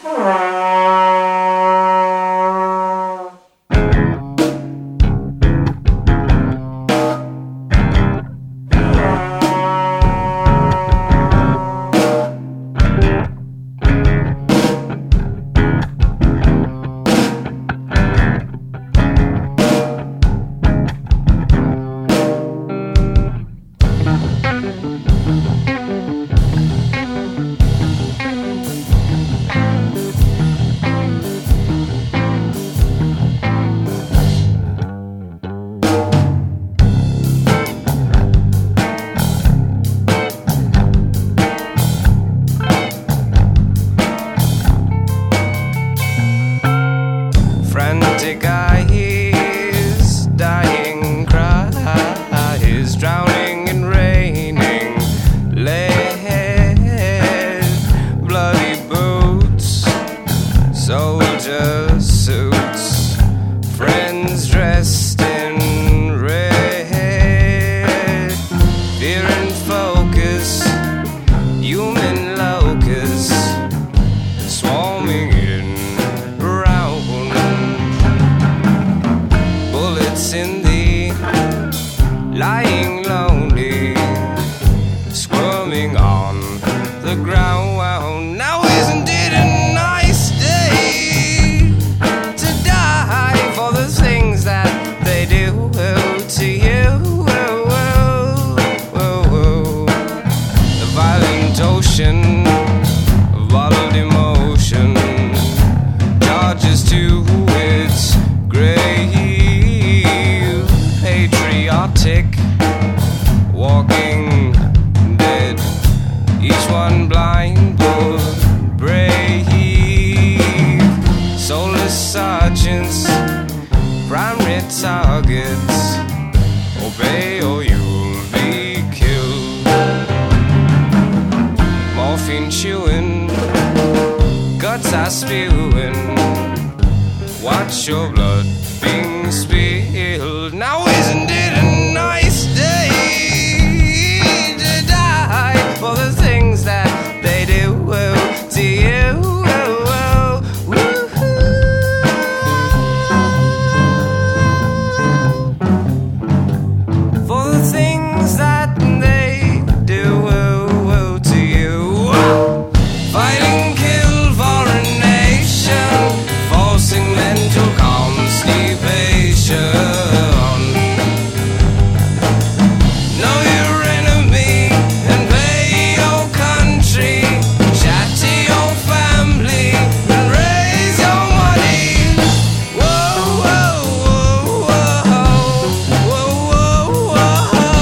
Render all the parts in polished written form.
Frantic eyes, dying cries, drowning and raining, lead, bloody boots, soldier suits, friends dressed in red, fear and focus, human locusts, swarming in in the lying lonely, squirming on the ground. Now isn't it a nice day to die for the things that they do to you? The violent ocean of bottled emotion charges to its grave. Patriotic, walking dead, each one blind but brave. Soulless sergeants, primary targets, obey or you'll be killed. Morphine chewing, guts are spewing, watch your blood being spilled. Now isn't it a nice day to die for the things that they do to you? For the things that they do to you. Fighting, kill for a nation, forcing mental constipation. Know your enemy and pay your country, shatter your family and raise your money. Whoa, whoa, whoa, whoa, whoa,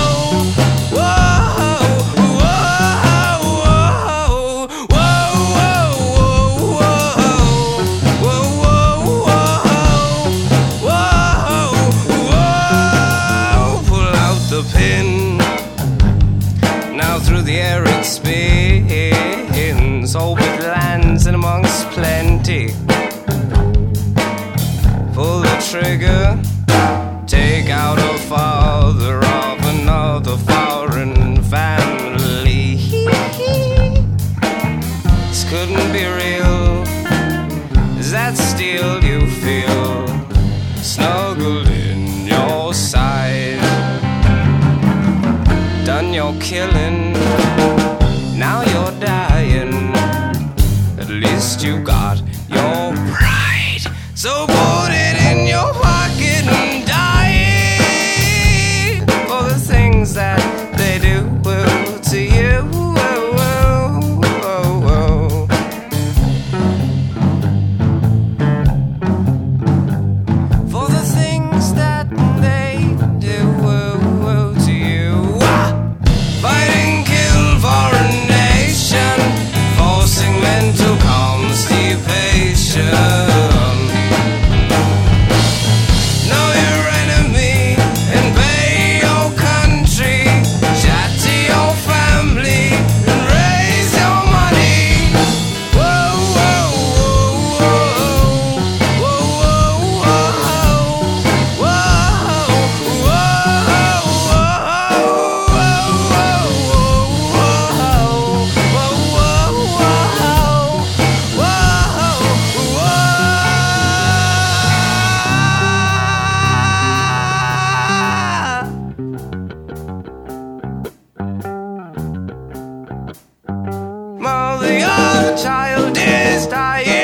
the pin. Now through the air it spins, orbit lands in amongst plenty. Pull the trigger, take out a father of another foreign family. This couldn't be real. Is that still you feel snuggled in your side? Done your killing, now you're dying. At least you got your pride, so put it in your pocket and die for the things that they do to you. For the things that they do to you. Fighting, kill for a nation, forcing mental constipation. Know your enemy. your child is dying.